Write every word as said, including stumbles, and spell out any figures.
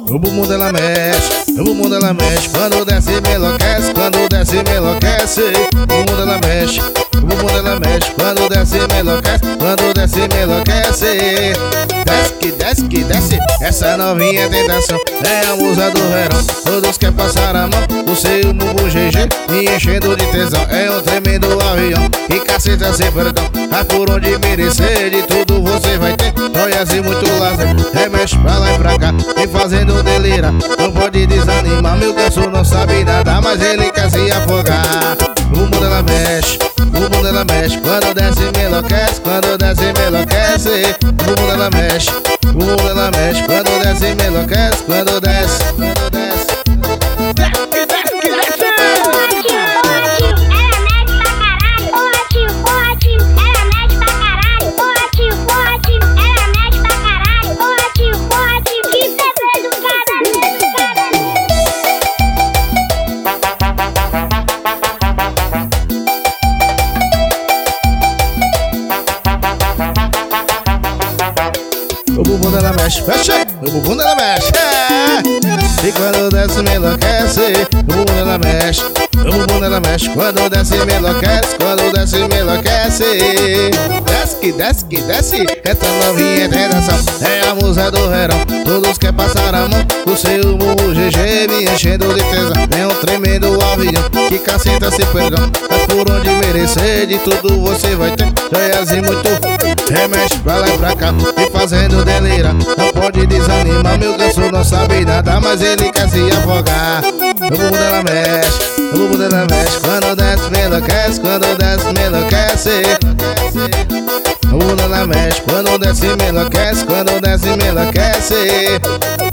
o bumbum dela mexe, o bumbum dela mexe. Quando desce me enlouquece, quando desce me enlouquece. O bumbum dela mexe, o bumbum dela mexe. Quando desce me enlouquece, quando desce me enlouquece. Desce que desce que desce, essa novinha é tentação, é a musa do verão. Todos querem passar a mão, o seu bumbum G G me enchendo de tesão. É um tremendo avião, e caceta sem perdão. Mas por onde merecer, de tudo você vai ter. Joias e muito lazer, remexe pra lá e pra cá, me fazendo delirar. Não pode desanimar, meu garçom não sabe nada, mas ele quer se afogar. O bumbum dela mexe, o bumbum dela mexe. Quando desce me enlouquece, quando desce me enlouquece. O bumbum dela mexe, o bumbum dela mexe. Quando desce me enlouquece, quando desce, quando desce. O bumbum dela mexe, mexe, o bumbum dela mexe, é. E quando desce me enlouquece, o bumbum dela mexe, o bumbum dela mexe. Quando desce me enlouquece, quando desce me enlouquece. Desce que desce que desce, essa novinha é tentação, é a musa do verão. Todos querem passar a mão, o seu bumbum G G me enchendo de tesão. É um tremendo avião, que caceta sem perdão. Mas por onde merecer, de tudo você vai ter. Joias e muito remexe pra lá e pra cá, me fazendo delirar. Não pode desanimar, meu garçom não sabe nada, mas ele quer se afogar. O bumbum dela mexe, o bumbum dela mexe. Quando desce me enlouquece, quando desce me enlouquece. O bumbum dela mexe, quando desce me enlouquece, quando desce me enlouquece.